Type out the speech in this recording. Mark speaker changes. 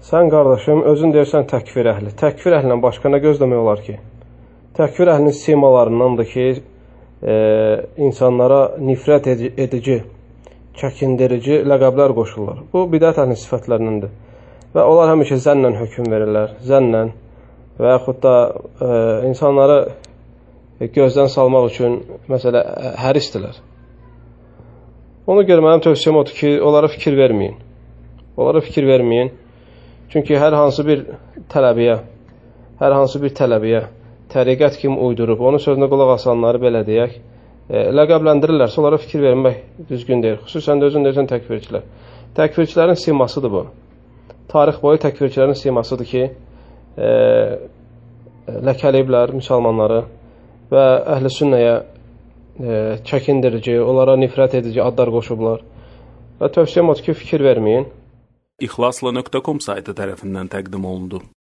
Speaker 1: Sən qardaşım, özün deyirsən təkfir əhli. Təkfir əhlindən başqa nə gözləmək olar ki? Təkfir əhlinin simalarındandır ki, insanlara nifrət edici, çəkindirici ləqəblər qoşurlar. Bu, bidət əhlinin sifətlərindəndir. Və onlar həmişə zənnlə hökm verirlər, zənnlə və yaxud da insanları gözdən salmaq üçün, məsələ, hərisdirlər. Ona görə mənim tövsiyəm odur ki, onlara fikir verməyin. Onlara fikir verməyin. Çünki hər hansı bir tələbiyə təriqət kimi uydurub, onun sözünə qulaq asanları belə deyək, ləqəbləndirirlərsə, onlara fikir vermək düzgün deyil. Xüsusən də özün deyirsən təkfirçilər. Təkfirçilərin simasıdır bu. Tarix boyu təkfirçilərin simasıdır ki, ləkələyiblər müsəlmanları və əhl-i sünnəyə çəkindirici, onlara nifrət edici adlar qoşublar. Və tövsiyəm odur ki, fikir verməyin.
Speaker 2: İxlasla.com saytı tərəfindən təqdim olundu.